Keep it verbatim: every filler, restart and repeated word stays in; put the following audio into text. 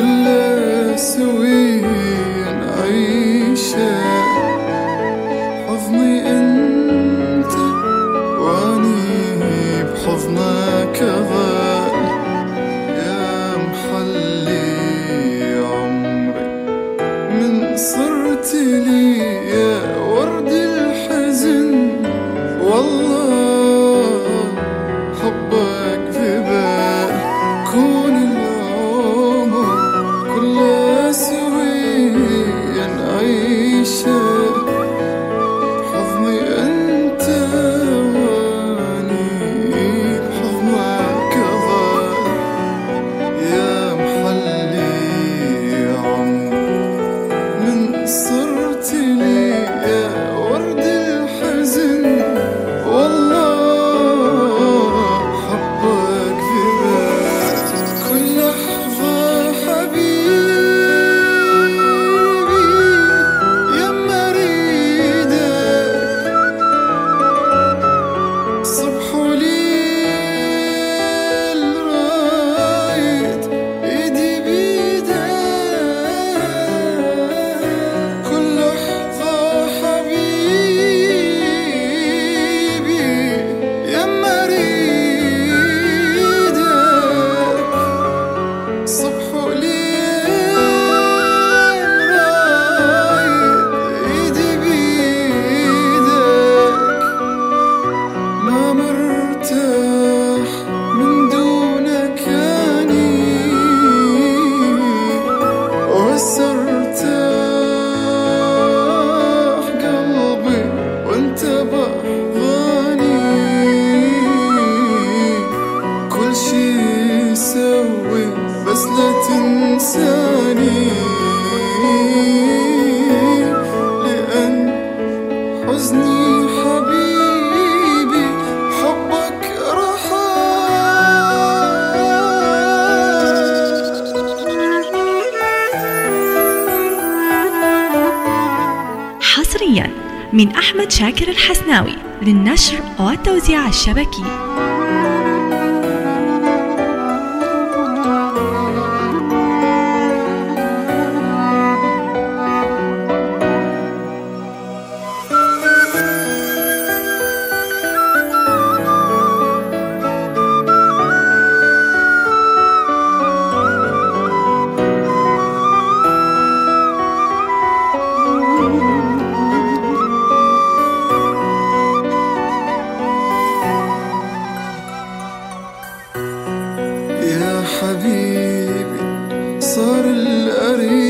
كله سويا نعيشه، حضني انت واني بحضنك اظل، يا محلي عمري من صرت لي يا ورد الحزن، والله حبك في بال كون العمر كله سويا نعيشه، حضني انت واني بحضنك اظل، يا محلي عمري من صرت لي يا ورد الحزن، والله حبك في بال كل لحظة حبيبي، يما اريدك صبح وليل رايد ايدي بيدك، كل لحظة حبيبي يما اريدك صبح وليل رايد ايدي بيدك، ما مرتاح من دونك اني، وهسه ارتاح قلبي وانت بحضاني، كل شي سوي بس لا تنساني، لأن حزني حبيبي حبك رحال. حصريا من أحمد شاكر الحسناوي للنشر والتوزيع الشبكي. يا حبيبي صار القريب